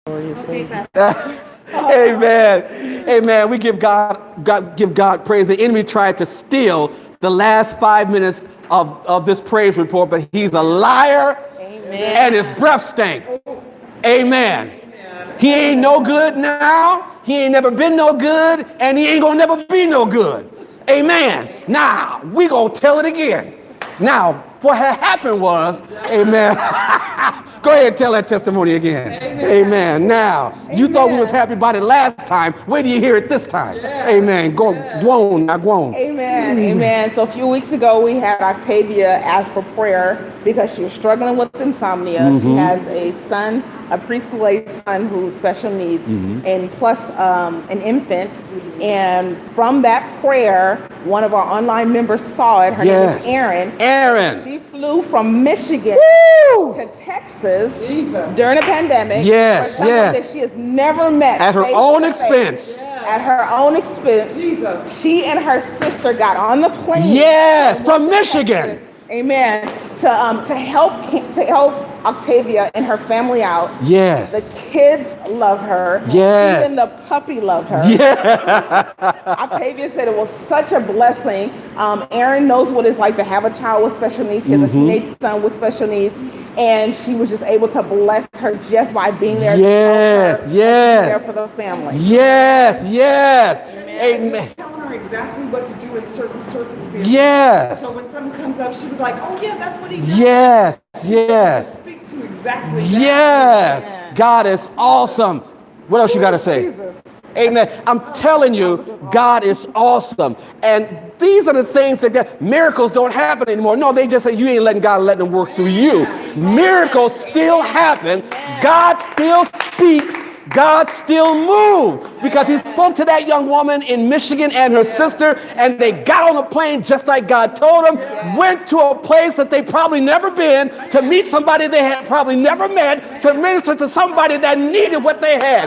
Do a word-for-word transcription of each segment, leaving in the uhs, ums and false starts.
Okay, Amen. Amen. We give God, God, give God praise. The enemy tried to steal the last five minutes of, of this praise report, but he's a liar. Amen. And his breath stank. Amen. He ain't no good now. He ain't never been no good, and he ain't gonna never be no good. Amen. Now we gonna tell it again. Now, what had happened was, amen. Go ahead and tell that testimony again. Amen. Amen. Now, amen. You thought we was happy about it last time. Wait till you hear it this time. Yeah. Amen. Go, yeah. Go on, now go on. Amen. Mm. Amen. So a few weeks ago, we had Octavia ask for prayer because she was struggling with insomnia. Mm-hmm. She has a son, a preschool-age son who's special needs, mm-hmm. and plus um, an infant. And from that prayer, one of our online members saw it. Her yes. name is Erin. Erin. She flew from Michigan Woo! to Texas Jesus. During the pandemic. Yes, for yes. that she has never met. At her own expense. Yes. At her own expense. Jesus. She and her sister got on the plane. Yes, from Michigan. Texas. Amen. To um to help to help Octavia and her family out. Yes. The kids love her. Yes. Even the puppy loved her. Yeah. Octavia said it was such a blessing. Um, Erin knows what it's like to have a child with special needs. She has mm-hmm. a teenage son with special needs, and she was just able to bless her just by being there. Yes. To help her yes. There for the family. Yes. Yes. Amen. Amen. Telling her exactly what to do in certain circumstances. Yes. So when something comes up, she was like, "Oh yeah, that's what he does." Yes. Yes. Speak to exactly. Yes. That. God is awesome. What else you got to say? Jesus. Amen. I'm telling you, God is awesome. And these are the things that get, miracles don't happen anymore. No, they just say you ain't letting God let them work through you. Miracles still happen. God still speaks. God still moved because he spoke to that young woman in Michigan and her sister, and they got on a plane just like God told them, went to a place that they probably never been to meet somebody they had probably never met, to minister to somebody that needed what they had.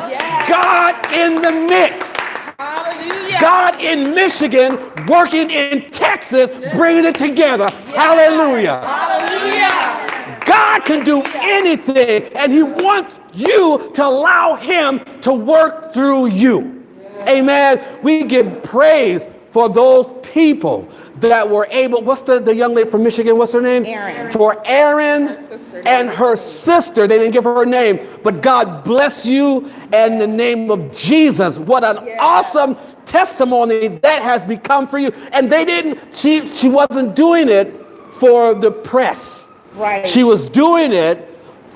God in the mix. Hallelujah. God in Michigan, working in Texas, bringing it together. Hallelujah. Hallelujah. God can do anything, and he wants you to allow him to work through you. Amen. We give praise for those people that were able, what's the, the young lady from Michigan, what's her name? Erin. For Erin and her sister. They didn't give her her name, but God bless you in the name of Jesus. What an yeah. awesome testimony that has become for you. And they didn't, she, she wasn't doing it for the press. Right. She was doing it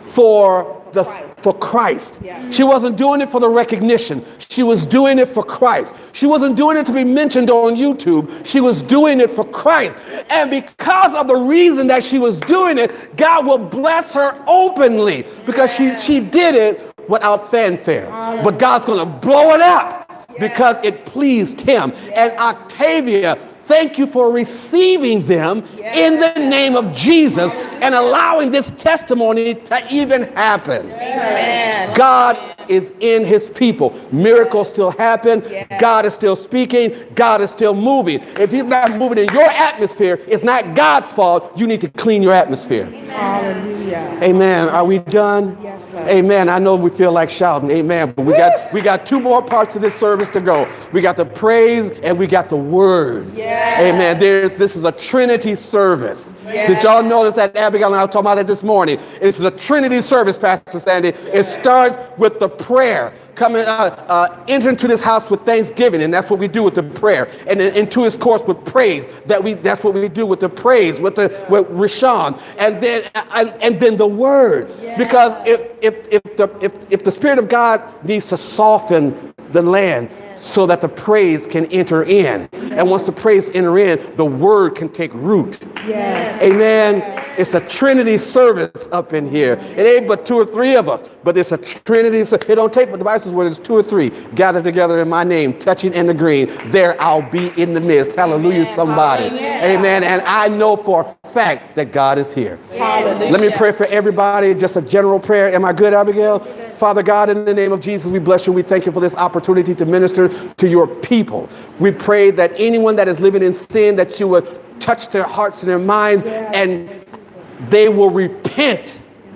for the Christ. for Christ. Yeah. She wasn't doing it for the recognition. She was doing it for Christ. She wasn't doing it to be mentioned on YouTube. She was doing it for Christ. And because of the reason that she was doing it, God will bless her openly because yeah. she, she did it without fanfare. Um, but God's going to blow it up yeah. because it pleased him. Yeah. And Octavia, thank you for receiving them yes. in the name of Jesus and allowing this testimony to even happen. Amen. God is in his people. Miracles still happen. Yes. God is still speaking. God is still moving. If he's not moving in your atmosphere, it's not God's fault. You need to clean your atmosphere. Hallelujah. Amen. Are we done? Yes, sir. Amen. I know we feel like shouting. Amen. But we got we got two more parts of this service to go. We got the praise and we got the word. Yes. Amen. There, this is a Trinity service. Yes. Did y'all notice that Abigail and I were talking about it this morning? It's a Trinity service, Pastor Sandy. It starts with the prayer. Coming, uh, uh, enter into this house with thanksgiving, and that's what we do with the prayer. And then into his course with praise. That we, that's what we do with the praise, with the with Rishon, and then and, and then the word. Yeah. Because if if if the if if the Spirit of God needs to soften the land, so that the praise can enter in. And once the praise enter in, the word can take root. Yes. Amen. It's a Trinity service up in here. It ain't but two or three of us, but it's a Trinity. It don't take but the Bible says where there's two or three gathered together in my name, touching and agreeing, there I'll be in the midst. Hallelujah, Amen. Somebody. Hallelujah. Amen. And I know for a fact that God is here. Hallelujah. Let me pray for everybody. Just a general prayer. Am I good, Abigail? Father God, in the name of Jesus, we bless you. We thank you for this opportunity to minister to your people. We pray that anyone that is living in sin, that you would touch their hearts and their minds, yeah. and they will repent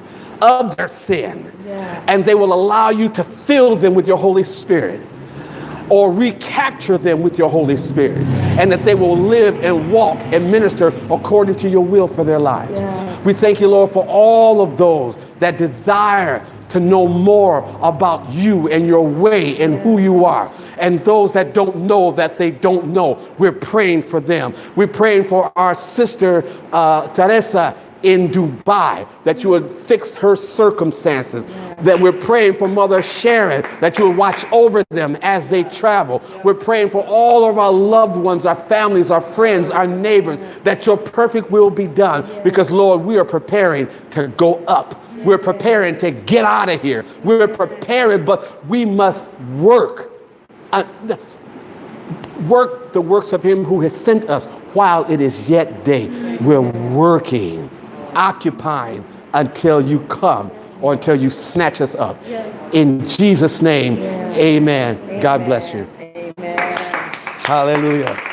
of their sin. Yeah. And they will allow you to fill them with your Holy Spirit, or recapture them with your Holy Spirit, and that they will live and walk and minister according to your will for their lives. Yes. We thank you, Lord, for all of those that desire to know more about you and your way and who you are. And those that don't know that they don't know, we're praying for them. We're praying for our sister, uh, Teresa, in Dubai, that you would fix her circumstances. That we're praying for Mother Sharon, that you would watch over them as they travel. We're praying for all of our loved ones, our families, our friends, our neighbors, that your perfect will be done. Because, Lord, we are preparing to go up. We're preparing to get out of here. We're preparing, but we must work. Uh, work the works of him who has sent us while it is yet day. We're working, occupying until you come, or until you snatch us up. Yes. In Jesus' name, Yes. amen. Amen. God bless you. Amen. Hallelujah.